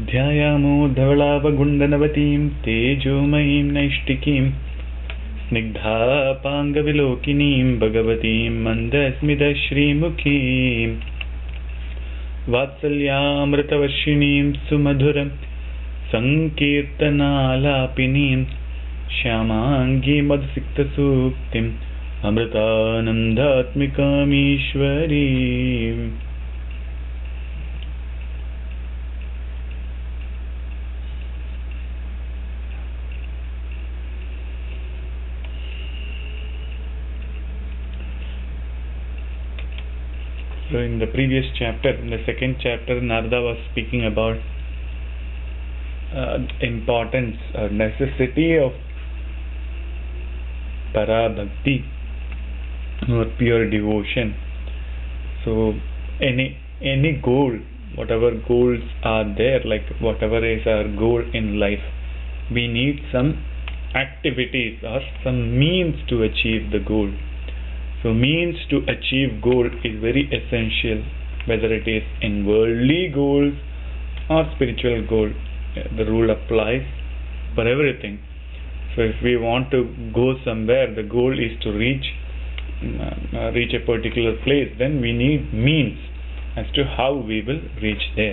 ध्यायामो धवलावगुण्डनवतीं तेजोमयीं नैष्टिकीं स्निग्धापाङ्गविलोकिनीं भगवतीं मन्दस्मितश्रीमुखीं वात्सल्यामृतवर्षिणीं सुमधुरं सङ्कीर्तनालापिनीं श्यामाङ्गीमधुसिक्तसूक्तिम् अमृतानन्दात्मिकामीश्वरीम्. So in the previous chapter, in the second chapter, Narada was speaking about importance or necessity of para-bhakti or pure devotion. So any goal, whatever goals are there, like whatever is our goal in life, we need some activities or some means to achieve the goal. So means to achieve goal is very essential, whether it is in worldly goals or spiritual goal. The rule applies for everything. So if we want to go somewhere, the goal is to reach a particular place, then we need means as to how we will reach there.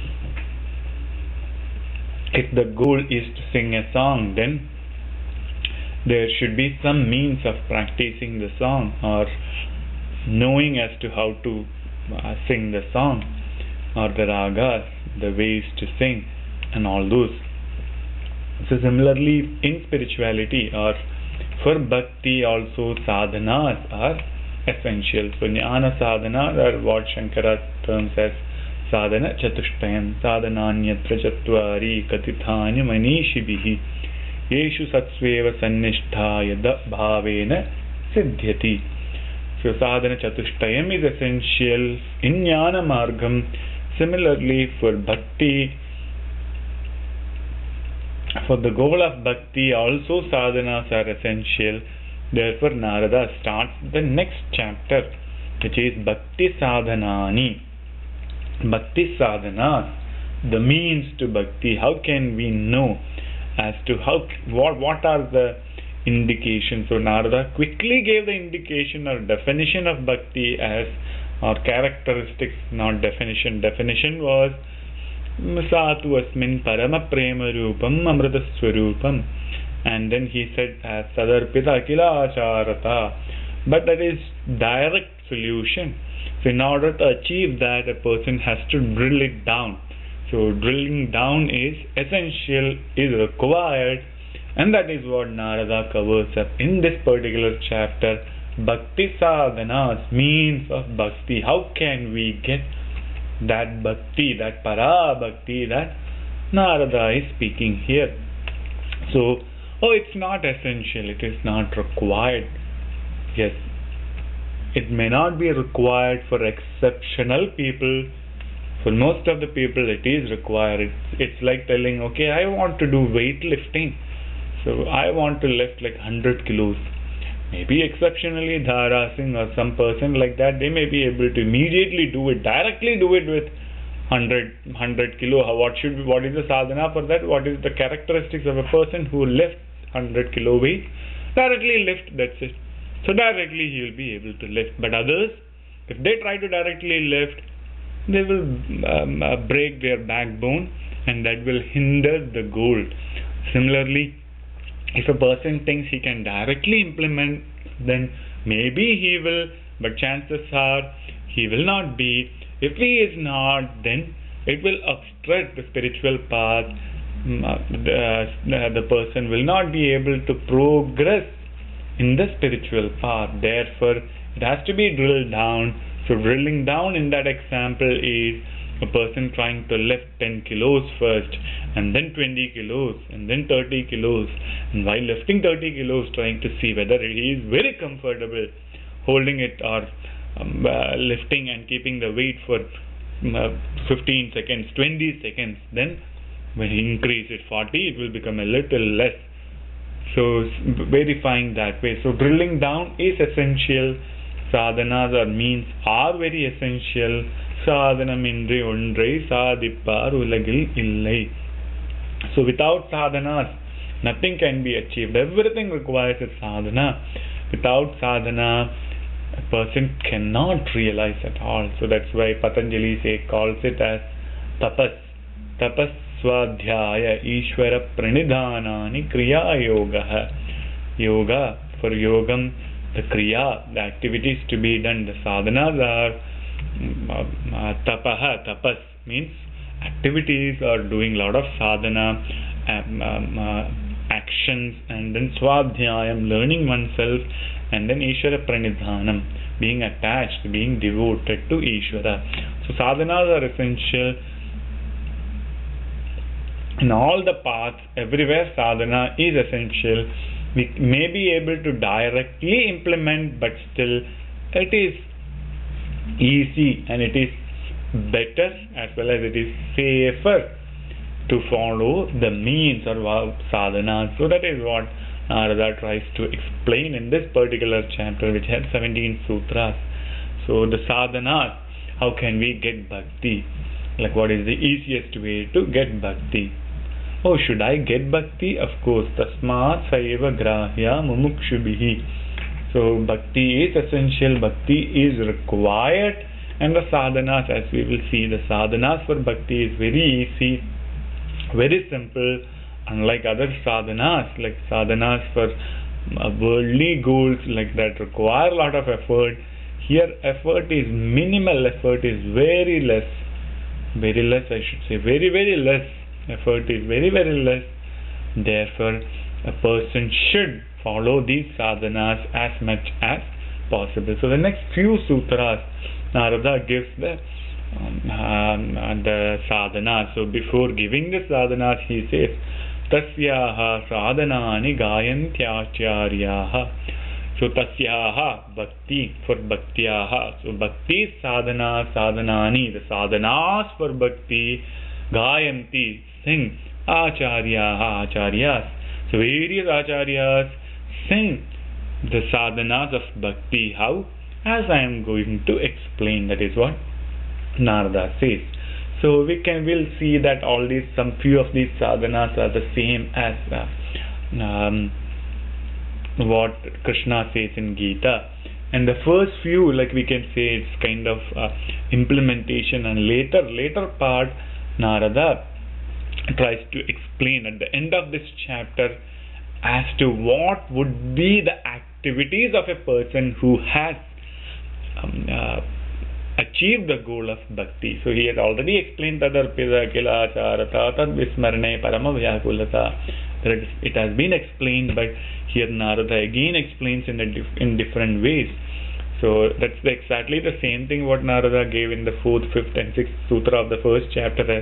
If the goal is to sing a song, then there should be some means of practicing the song or knowing as to how to sing the song, or the ragas, the ways to sing and all those. So similarly in spirituality or for bhakti also, sadhanas are essential. So jnana sadhanas are what Shankara terms as sadhana chatushtayam, sadhananyatra chatvari katithani manishibhihi yeshu satsveva sannishtha yada bhavena siddhyati. So sadhana chatushtayam is essential in jnana margam. Similarly for bhakti, for the goal of bhakti also sadhanas are essential. Therefore Narada starts the next chapter, which is Bhakti Sadhanani. Bhakti Sadhanas, the means to bhakti. How can we know as to what are the indications? So Narada quickly gave the indication or definition of bhakti as, or characteristics, not definition. Definition was Satu asmin parama prema rupam amrita swarupam, and then he said as sadarpita akila acharata, but that is direct solution. So in order to achieve that, a person has to drill it down. So drilling down is essential, is required, and that is what Narada covers up in this particular chapter. Bhakti sadhanas, means of bhakti. How can we get that bhakti, that para bhakti that Narada is speaking here? So, it's not essential, it is not required. Yes, it may not be required for exceptional people. For most of the people it is required. It's like telling, okay, I want to do weightlifting, so I want to lift like 100 kilos. Maybe exceptionally Dhara Singh or some person like that, they may be able to immediately do it, directly do it with 100 kilo. What is the sadhana for that? What is the characteristics of a person who lifts 100 kilo weight? Directly lift, that's it. So directly he will be able to lift. But others, if they try to directly lift, they will break their backbone, and that will hinder the goal. Similarly, if a person thinks he can directly implement, then maybe he will, but chances are he will not be. If he is not, then it will obstruct the spiritual path. The person will not be able to progress in the spiritual path. Therefore, it has to be drilled down. So drilling down in that example is a person trying to lift 10 kilos first, and then 20 kilos, and then 30 kilos, and while lifting 30 kilos, trying to see whether he is very comfortable holding it or lifting and keeping the weight for 15 seconds, 20 seconds. Then when he increases 40, it will become a little less. So verifying that way. So drilling down is essential sadhanas or means are very essential. Sadhanamindri ondrai sadhippar ulagil illai. So without sadhanas, nothing can be achieved. Everything requires a sadhana. Without sadhana, a person cannot realize at all. So that's why Patanjali calls it as tapas. Tapas swadhyaya ishvara pranidhanani kriya yoga. Yoga, for yogam, the kriya, the activities to be done, the sadhanas are tapaha. Tapas means activities or doing a lot of sadhana, actions, and then swadhyayam, learning oneself, and then Ishvara pranidhanam, being attached, being devoted to Ishvara. So sadhanas are essential in all the paths. Everywhere sadhana is essential. We may be able to directly implement, but still it is easy and it is better as well as it is safer to follow the means or sadhana. So that is what Narada tries to explain in this particular chapter, which has 17 sutras. So the sadhana, how can we get bhakti? Like, what is the easiest way to get bhakti? Oh, should I get bhakti? Of course, tasmat saiva grahya mumukshubhihi. So bhakti is essential, bhakti is required, and the sadhanas, as we will see, the sadhanas for bhakti is very easy, very simple, unlike other sadhanas, like sadhanas for worldly goals like that require a lot of effort. Here effort is minimal, effort is very less, I should say, very less. Effort is very less. Therefore, a person should follow these sadhanas as much as possible. So the next few sutras, Narada gives the sadhana. So before giving the sadhanas, he says, tasyaha sadhanani gayantyacharyaha. So tasyaha, bhakti, for bhaktyaha. So bhakti sadhana, sadhanani, the sadhanas for bhakti, gayanti, sing, acharyaha, acharyas. So various acharyas sing the sadhanas of bhakti. How? As I am going to explain. That is what Narada says. So we'll see that all these, some few of these sadhanas are the same as what Krishna says in Gita. And the first few, like we can say, it's kind of implementation, and later part Narada tries to explain at the end of this chapter as to what would be the activities of a person who has achieved the goal of bhakti. So he has already explained tadarpida kila acharata tad vismarane parama vyakulata. It has been explained, but here Narada again explains in different ways. So that's exactly the same thing what Narada gave in the 4th, 5th and 6th sutra of the first chapter as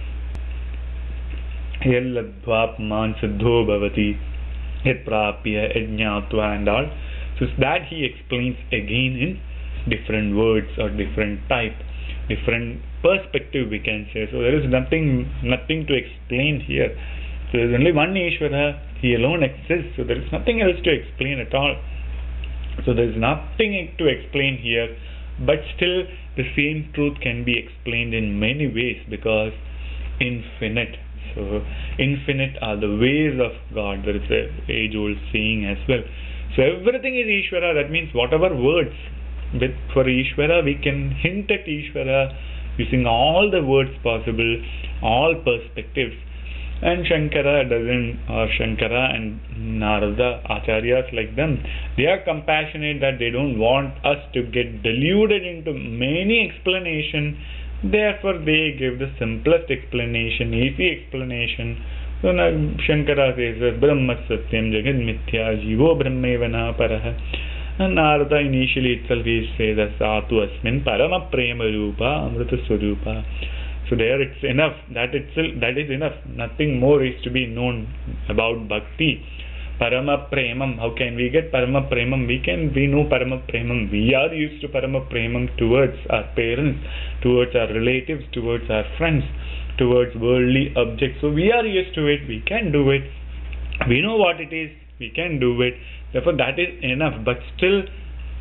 Yalladhvapman siddho bhavati yat prapya ajñātva and all. So that he explains again in different words or different type, different perspective we can say. So there is nothing to explain here. So there is only one Ishvara, he alone exists, so there is nothing else to explain at all. So there is nothing to explain here, but still the same truth can be explained in many ways, because infinite. So infinite are the ways of God. There is a age-old saying as well. So everything is Ishvara. That means whatever words for Ishvara, we can hint at Ishvara using all the words possible, all perspectives. And Shankara and Narada, acharyas like them, they are compassionate, that they don't want us to get deluded into many explanations. Therefore they give the simplest explanation, easy explanation. So now Shankara says Brahma Satyam Jagad Mithya Jivo Brahmeva Na Paraha. And Narada initially itself he says Satu Asmin Parama Prema Rupa Amrita Swarupa. So there it's enough. That is enough. Nothing more is to be known about bhakti. Parama Premam. How can we get Parama Premam? We know Parama Premam. We are used to Parama Premam towards our parents, towards our relatives, towards our friends, towards worldly objects. So we are used to it. We can do it. We know what it is. We can do it. Therefore that is enough. But still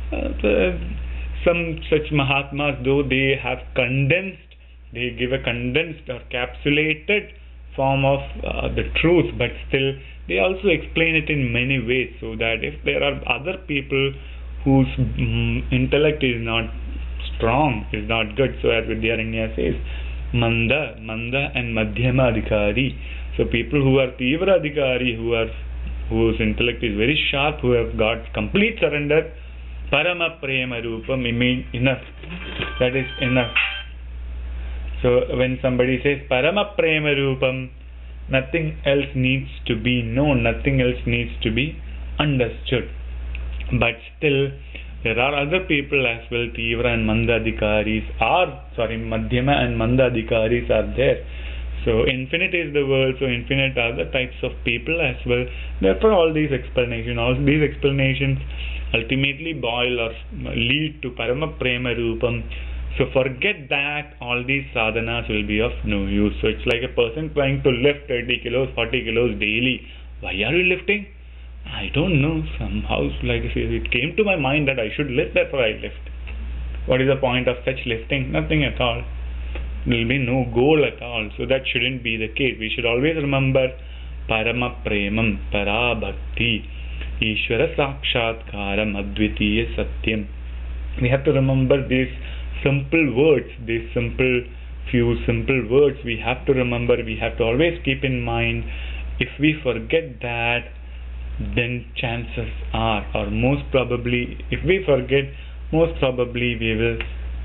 Some such Mahatmas, though they have condensed, they give a condensed or capsulated form of the truth, but still they also explain it in many ways, so that if there are other people whose intellect is not strong, is not good, so as Vidyaranya says, Manda and Madhyama Adhikari. So people who are Tivra Adhikari, whose intellect is very sharp, who have got complete surrender, Parama Prema Rupam, enough. That is enough. So when somebody says Parama Prema Rupam, nothing else needs to be known, nothing else needs to be understood. But still, there are other people as well, Tivra and Manda Adhikaris Madhyama and Manda Adhikaris are there. So infinite is the world, so infinite are the types of people as well. Therefore all these explanations ultimately boil or lead to Parama Prema Rupam. So forget that all these sadhanas will be of no use. So it's like a person trying to lift 30 kilos, 40 kilos daily. Why are you lifting? I don't know. Somehow, like I said, it came to my mind that I should lift, therefore I lift. What is the point of such lifting? Nothing at all. There will be no goal at all. So that shouldn't be the case. We should always remember Parama Premam, Para Bhakti, Ishvara Sakshatkaram, Advitiya Satyam. We have to remember these simple words, few simple words we have to remember. We have to always keep in mind. If we forget that, then chances are, or most probably, if we forget, most probably we will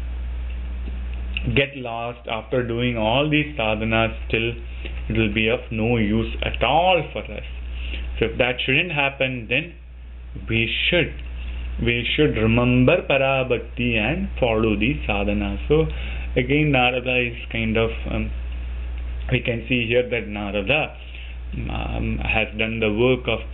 get lost after doing all these sadhanas. Still it will be of no use at all for us. So if that shouldn't happen, then we should remember Parabhakti and follow these sadhanas. So again, Narada is kind of we can see here that Narada has done the work of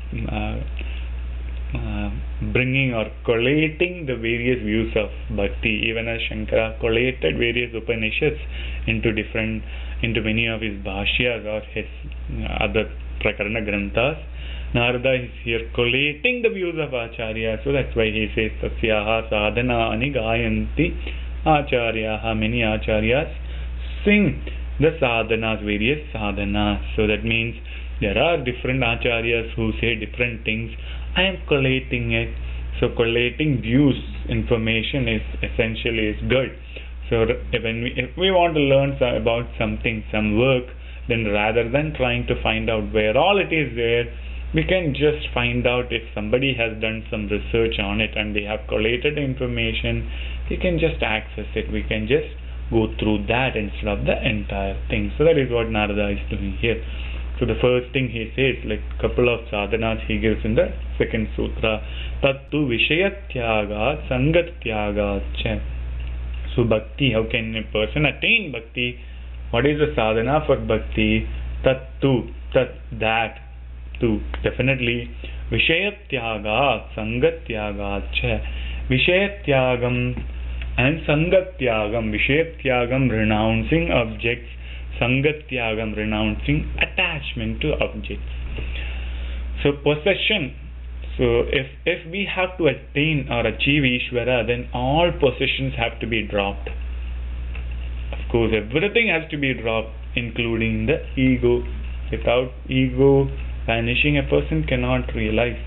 bringing or collating the various views of bhakti, even as Shankara collated various Upanishads into many of his bhashyas or his other prakarana granthas. Narada is here collating the views of Acharya, so that's why he says Tasyaha sadhana ani gayanti Acharyaha. Many Acharyas sing the sadhanas, various sadhanas. So that means there are different Acharyas who say different things. I am collating it. So collating views, information is essentially good. So if we want to learn about something, some work, then rather than trying to find out where all it is there, we can just find out if somebody has done some research on it and they have collated information. We can just access it. We can just go through that instead of the entire thing. So that is what Narada is doing here. So the first thing he says, like couple of sadhanas he gives in the second sutra. Tattu Vishayatyaga Sangatyaga Cha. So bhakti, how can a person attain bhakti? What is the sadhana for bhakti? Tattu, that. To definitely Vishayatyaga Sangatyaga Cha. Vishayatyagam and Sangatyagam. Vishayatyagam, renouncing objects. Sangatyagam, renouncing attachment to objects. So possession. So if we have to attain or achieve Ishvara, then all possessions have to be dropped. Of course, everything has to be dropped, including the ego. Without ego vanishing, a person cannot realize.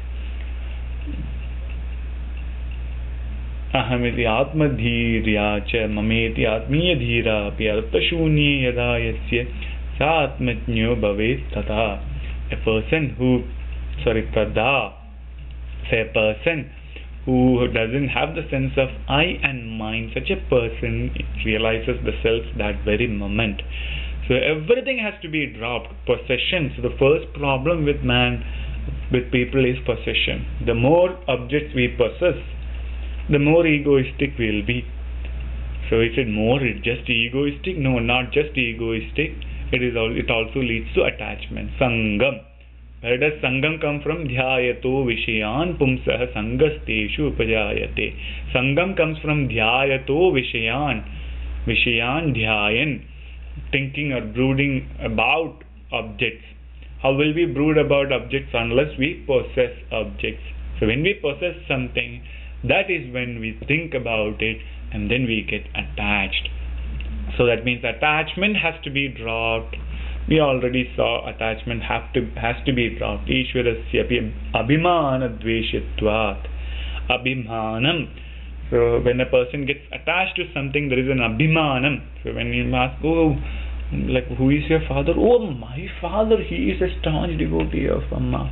Ahamiti atmadhirya cha mameti atmiya dhira pi arthashunye yada yasya sa atmatnyo bhavet tata. A person who doesn't have the sense of I and mine, such a person realizes the self that very moment. So everything has to be dropped. Possession. So the first problem with people is possession. The more objects we possess, the more egoistic we'll be. So is it just egoistic? No, not just egoistic. It also leads to attachment. Sangam. Where does Sangam come from? Dhyayato Vishayan Pumsah Sangasteshu Upajayate. Sangam comes from Dhyayato Vishayan. Vishayan Dhyayan. Thinking or brooding about objects. How will we brood about objects unless we possess objects? So when we possess something, that is when we think about it and then we get attached. So that means attachment has to be dropped. We already saw attachment has to be dropped. Ishwarasya abhimana dveshitvat. Abhimanam. So when a person gets attached to something, there is an abhimanam. So when you ask, oh, like, who is your father? Oh, my father, he is a staunch devotee of Amma.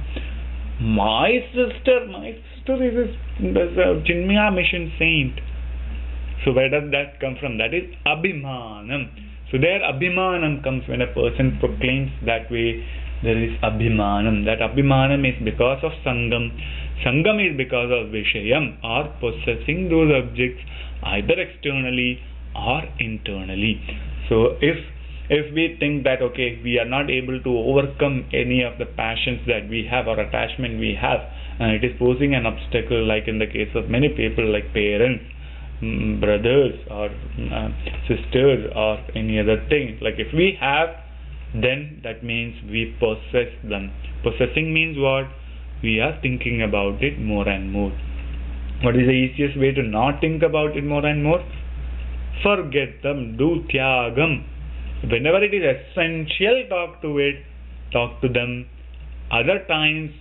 My sister is a Chinmaya mission saint. So where does that come from? That is abhimanam. So there abhimanam comes when a person proclaims that way. There is abhimanam. That abhimanam is because of sangam. Sangam is because of vishayam, or possessing those objects either externally or internally. So if we think that, okay, we are not able to overcome any of the passions that we have or attachment we have, and it is posing an obstacle, like in the case of many people, like parents, brothers or sisters or any other thing, like if we have, then that means we possess them. Possessing means what? We are thinking about it more and more. What is the easiest way to not think about it more and more? Forget them, do tyagam. Whenever it is essential, talk to them. Other times,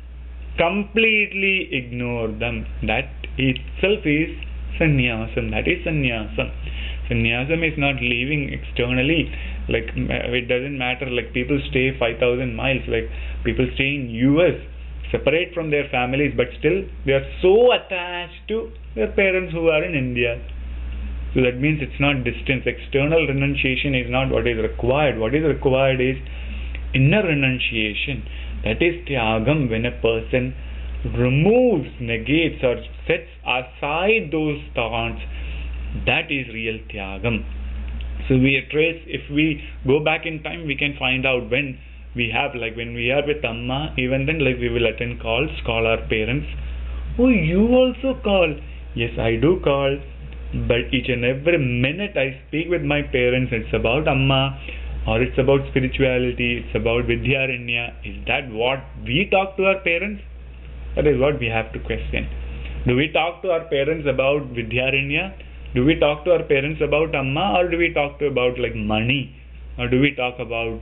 completely ignore them. That itself is sannyasam. That is sannyasam. Sannyasam is not living externally. Like, it doesn't matter, like people stay 5,000 miles, like people stay in US, separate from their families, but still they are so attached to their parents who are in India. So that means it's not distance. External renunciation is not what is required. What is required is inner renunciation. That is tyagam, when a person removes, negates or sets aside those thoughts. That is real tyagam. So if we go back in time, we can find out when we have, like when we are with Amma, even then, like we will attend calls, call our parents. Oh, you also call? Yes, I do call. But each and every minute I speak with my parents, it's about Amma, or it's about spirituality, it's about Vidyaranya. Is that what we talk to our parents? That is what we have to question. Do we talk to our parents about Vidyaranya? Do we talk to our parents about Amma, or do we talk about like money? Or do we talk about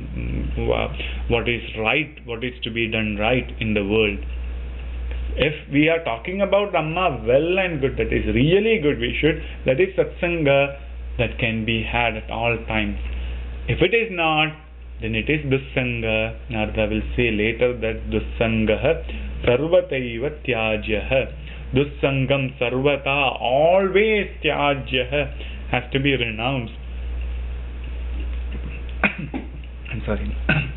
what is right, what is to be done right in the world? If we are talking about Amma, well and good, that is really good, we should. That is satsanga that can be had at all times. If it is not, then it is dussanga. Narada will say later that dussangaha sarvataiva tyajyaha. Dussangam sarvata, always tyajyaha, has to be renounced. I'm sorry.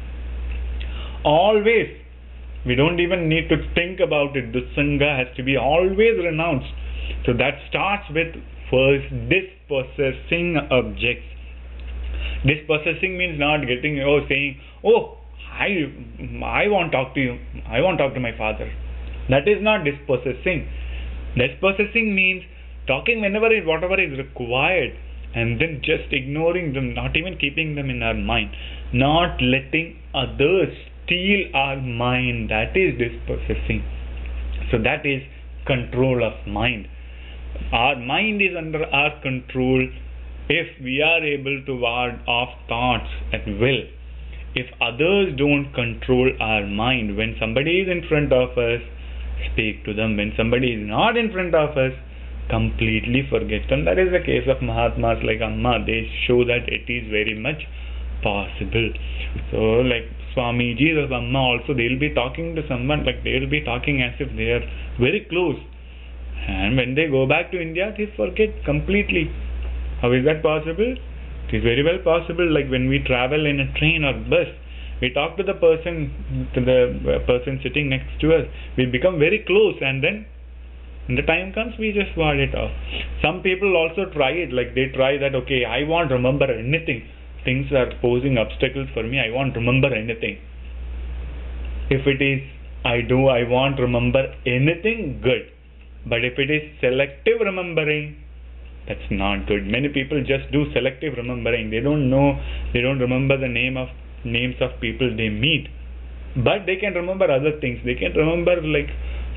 Always. We don't even need to think about it. Dussanga has to be always renounced. So that starts with first dispossessing objects. Dispossessing means not getting, saying, oh, I won't talk to you. I won't talk to my father. That is not dispossessing. Dispossessing means talking whatever is required, and then just ignoring them, not even keeping them in our mind, not letting others steal our mind. That is dispossessing. So that is control of mind. Our mind is under our control if we are able to ward off thoughts at will. If others don't control our mind, when somebody is in front of us, speak to them. When somebody is not in front of us, completely forget them. That is the case of Mahatmas like Amma. They show that it is very much possible. So like Swamiji of Amma also, they will be talking to someone, like they will be talking as if they are very close, and when they go back to India, they forget completely. How is that possible? It is very well possible. Like when we travel in a train or bus, we talk to the person sitting next to us, we become very close, and then when the time comes, we just ward it off. Some people also try it, like they try that, okay, I won't remember anything. Things are posing obstacles for me, I won't remember anything. If it is, I won't remember anything, good. But if it is selective remembering, that's not good. Many people just do selective remembering. They don't remember the names of people they meet. But they can remember other things. They can remember like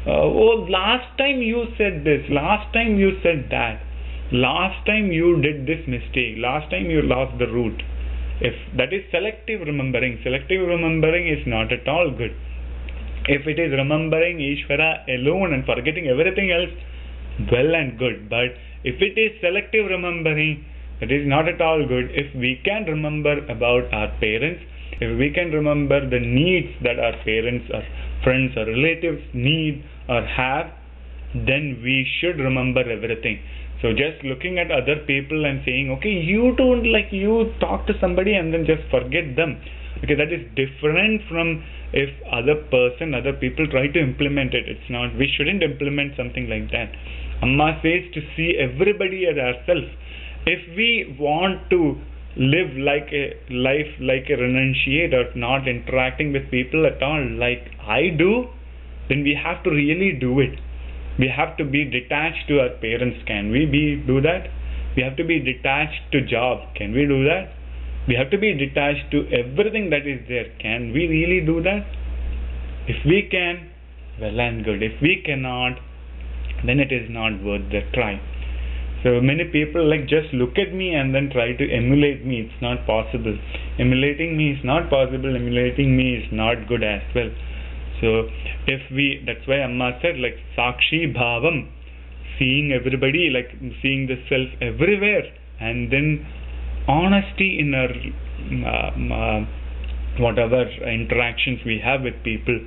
Oh, last time you said this, last time you said that, last time you did this mistake, last time you lost the route. If that is selective remembering is not at all good. If it is remembering Ishvara alone and forgetting everything else, well and good. But if it is selective remembering, it is not at all good. If we can remember about our parents, if we can remember the needs that our parents or friends or relatives need or have, then we should remember everything. So just looking at other people and saying, okay, you don't, like, you talk to somebody and then just forget them. Okay, that is different from if other people try to implement it. It's not, we shouldn't implement something like that. Amma says to see everybody as ourselves. If we want to live like a life like a renunciator, not interacting with people at all like I do, then we have to really do it. We have to be detached to our parents. Can we do that? We have to be detached to job. Can we do that? We have to be detached to everything that is there. Can we really do that? If we can, well and good. If we cannot, then it is not worth the try. So many people like just look at me and then try to emulate me. It's not possible. Emulating me is not possible. Emulating me is not good as well. So that's why Amma said, like, Sakshi Bhavam, seeing everybody, like seeing the self everywhere, and then honesty in our whatever interactions we have with people.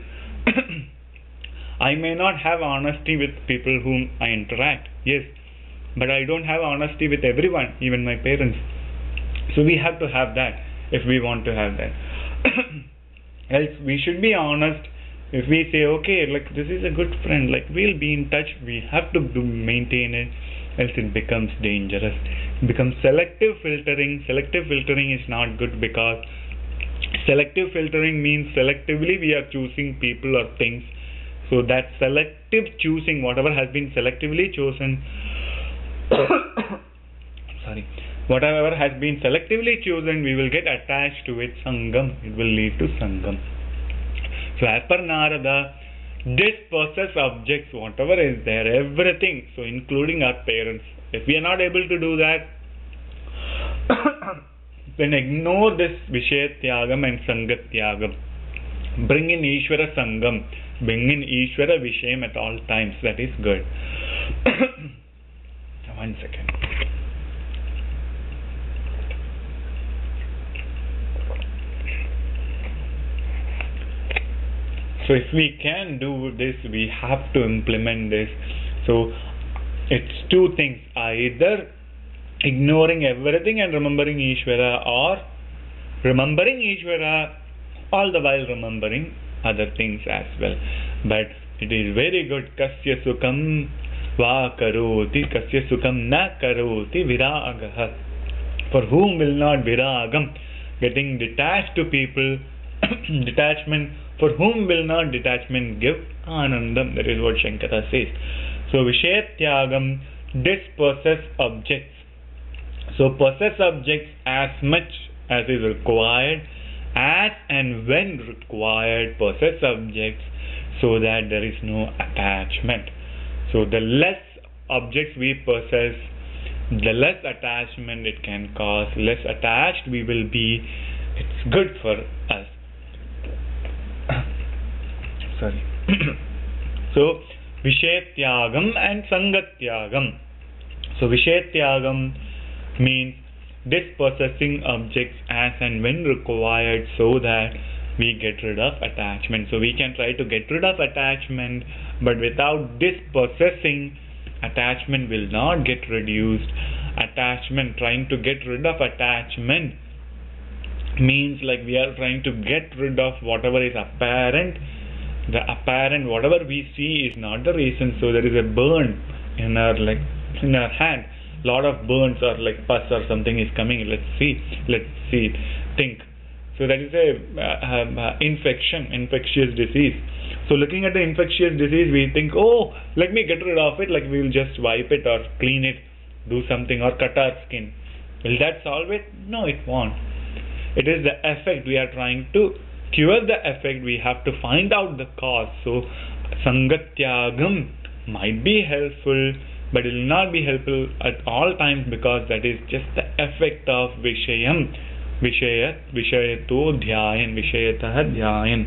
I may not have honesty with people whom I interact, yes, but I don't have honesty with everyone, even my parents. So we have to have that if we want to have that. Else we should be honest. If we say, okay, like this is a good friend, like we'll be in touch, we have to maintain it, else it becomes dangerous. It becomes selective filtering. Selective filtering is not good, because selective filtering means selectively we are choosing people or things. So that selective choosing, whatever has been selectively chosen, whatever has been selectively chosen, we will get attached to it. Sangam, it will lead to Sangam. So as per Narada, dispossess objects, whatever is there, everything, so including our parents. If we are not able to do that, then ignore this Vishaya Tyagam and Sangat Tyagam. Bring in Ishvara Sangam, bring in Ishvara Vishayam at all times. That is good. 1 second. So if we can do this, we have to implement this. So it's two things, either ignoring everything and remembering Ishvara, or remembering Ishvara all the while remembering other things as well. But it is very good. Kasya sukham va karoti, kasya sukham na karoti viragah. For whom will not viragam, getting detached to people, detachment, for whom will not detachment give anandam? That is what Shankara says. So Vishaya Tyagam, dispossess objects. So possess objects as much as is required, as and when required, possess objects, so that there is no attachment. So the less objects we possess, the less attachment it can cause. Less attached we will be, it's good for us. Sorry. So Vishaya Tyagam and Sangat Tyagam. So Vishaya Tyagam means dispossessing objects as and when required, so that we get rid of attachment. So we can try to get rid of attachment, but without dispossessing, attachment will not get reduced. Attachment, trying to get rid of attachment, means like we are trying to get rid of whatever is apparent. The apparent, whatever we see, is not the reason. So there is a burn in our hand. Lot of burns, or like pus or something is coming. Let's see. Think. So that is a infectious disease. So looking at the infectious disease, we think, oh, let me get rid of it. Like we will just wipe it or clean it, do something, or cut our skin. Will that solve it? No, it won't. It is the effect. We are trying to cure the effect. We have to find out the cause. So Sangatyagam might be helpful, but it will not be helpful at all times, because that is just the effect of Vishayam. Vishayato dhyayan, Vishayatah dhyayan.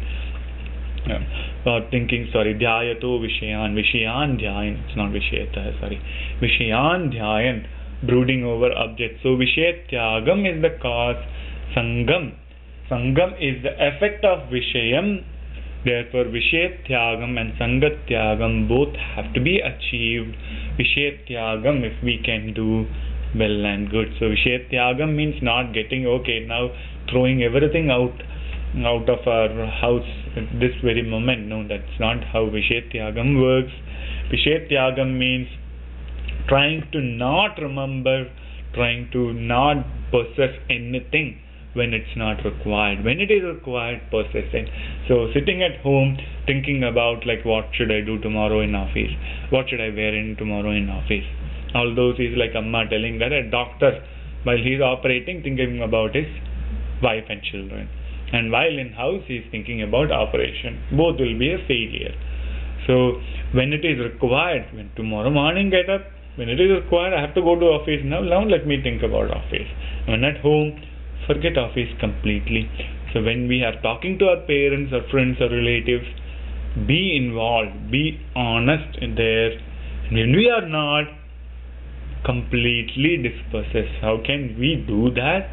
Dhyayato Vishayan dhyayan. It's not Vishayatah, sorry. Vishayan dhyayan, brooding over objects. So Vishayatyagam is the cause. Sangam is the effect of Vishayam. Therefore, Vishayatyagam and Sangatyagam both have to be achieved. Vishayatyagam, if we can do, well and good. So Vishayatyagam means not getting, now throwing everything out of our house at this very moment. No, that's not how Vishayatyagam works. Vishayatyagam means trying to not remember, trying to not possess anything when it's not required. When it is required, possess it. So sitting at home thinking about what should I do tomorrow in office, what should I wear in tomorrow in office, all those is like Amma telling that a doctor, while he's operating, thinking about his wife and children, and while in house he's thinking about operation. Both will be a failure. So when it is required, when tomorrow morning get up, when it is required, I have to go to office. Now let me think about office. When at home, forget office completely. So when we are talking to our parents or friends or relatives, be involved, be honest there. When we are not, completely disperses. How can we do that?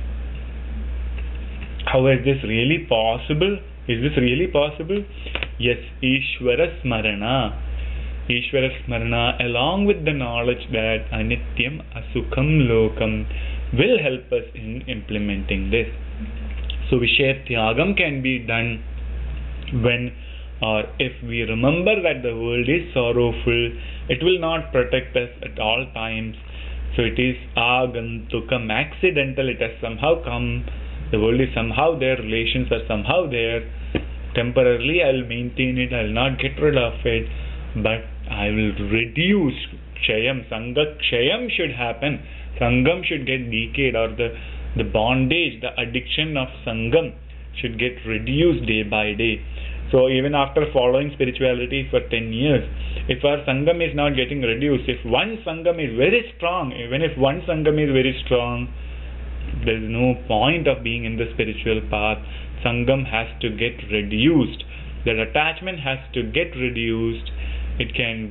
How is this really possible? Is this really possible? Yes, Ishvara Smarana. Ishvara Smarana, along with the knowledge that Anityam Asukham Lokam, will help us in implementing this. So Vishayatyagam can be done when or if we remember that the world is sorrowful. It will not protect us at all times. So it is agantukam, accidental. It has somehow come. The world is somehow there. Relations are somehow there. Temporarily I will maintain it. I will not get rid of it. But I will reduce Kshayam. Sangha Kshayam should happen. Sangam should get decayed, or the bondage, the addiction of Sangam should get reduced day by day. So even after following spirituality for 10 years, if our Sangam is not getting reduced, if one Sangam is very strong, even if one Sangam is very strong, there is no point of being in the spiritual path. Sangam has to get reduced. That attachment has to get reduced. We can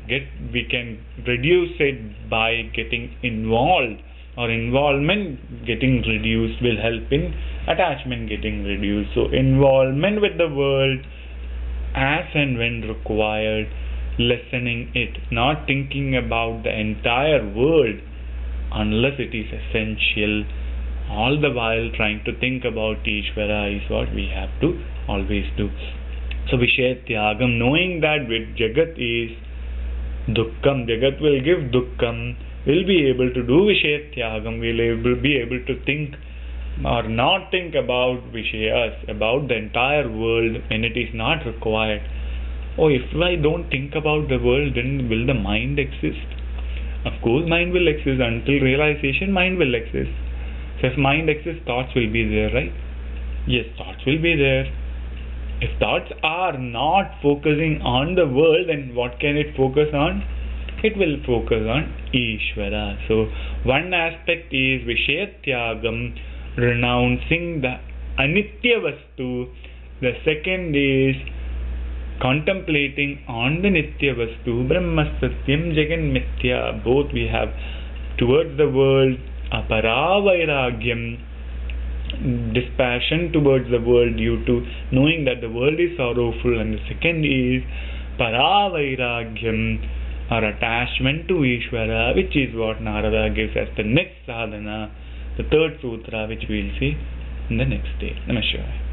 reduce it by getting involved, or involvement getting reduced will help in attachment getting reduced. So involvement with the world as and when required, lessening it, not thinking about the entire world unless it is essential, all the while trying to think about Ishvara is what we have to always do. So Vishayatyagam, knowing that with Jagat is Dukkam, Jagat will give Dukkam, will be able to do Vishayatyagam, will be able to think or not think about Vishayas, about the entire world when it is not required. Oh, if I don't think about the world, then will the mind exist? Of course mind will exist. Until realization, mind will exist. So if mind exists, thoughts will be there, right? Yes, thoughts will be there. If thoughts are not focusing on the world, then what can it focus on? It will focus on Ishvara. So one aspect is Vishayatyagam, renouncing the Anitya Vastu. The second is contemplating on the Nitya Vastu, Brahma Satyam Jagan Mithya. Both we have towards the world, Aparavairagyam, dispassion towards the world due to knowing that the world is sorrowful, and the second is Paravairagyam, or attachment to Ishvara, which is what Narada gives as the next sadhana, the third sutra, which we will see in the next day. Namaskar.